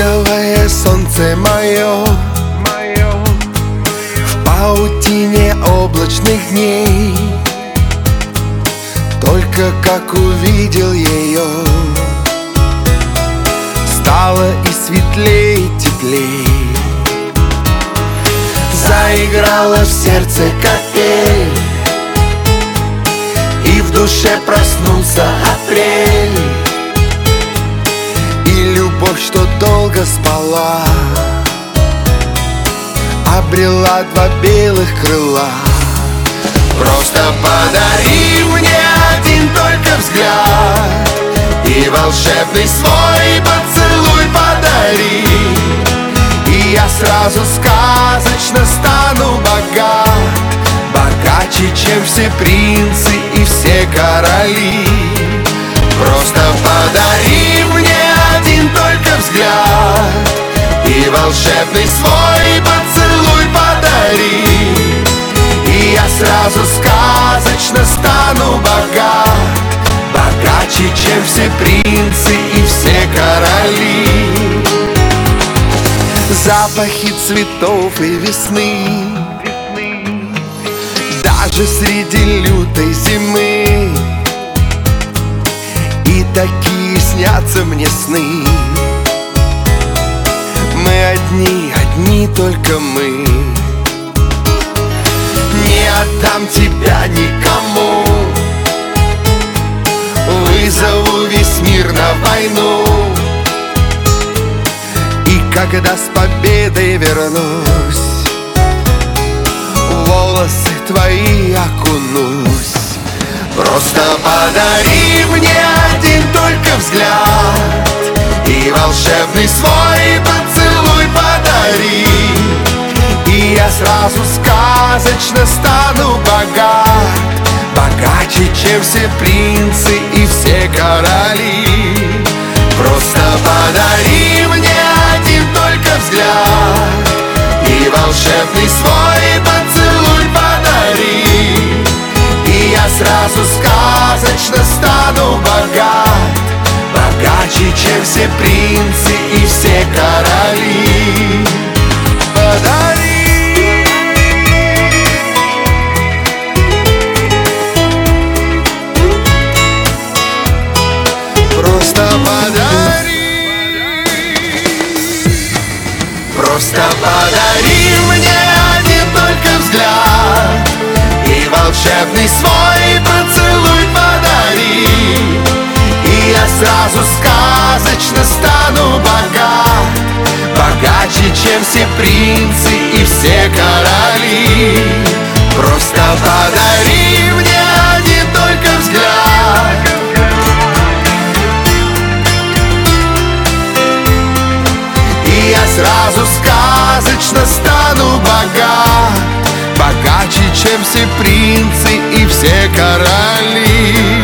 ласковое солнце мое, в паутине облачных дней. Только как увидел ее, стало и светлей, и теплей. Заиграла в сердце капель, и в душе проснулся апрель. И любовь, что долго спала, обрела два белых крыла. Просто подари мне один только взгляд, и волшебный свой поцелуй подари, и я сразу сказочно стану богат, богаче, чем все принцы и все короли. Просто подари мне один только взгляд, и волшебный свой поцелуй подари, и я сразу сказочно стану богат, богаче, чем все принцы и все короли. Запахи цветов и весны, даже среди лютой зимы, и такие снятся мне сны. Мы одни, одни только мы. Не отдам тебя никому, вызову весь мир на войну, и когда с победой вернусь, в волосы твои окунусь. Просто подари мне один только взгляд, и волшебный свой поцелуй подари, и я сразу сказочно стану богат, богаче, чем все принцы и все короли. Просто подари мне один только взгляд, и волшебный свой поцелуй подари, и я сразу сказочно стану богат, богаче, чем все принцы и все короли. Подари. Просто подари мне один только взгляд, и волшебный свой поцелуй подари, и я сразу сказочно стану богат, богаче, чем все принцы и все короли. Просто подари мне один только взгляд, и я сразу сказочно стану богат, богаче, чем все принцы и все короли.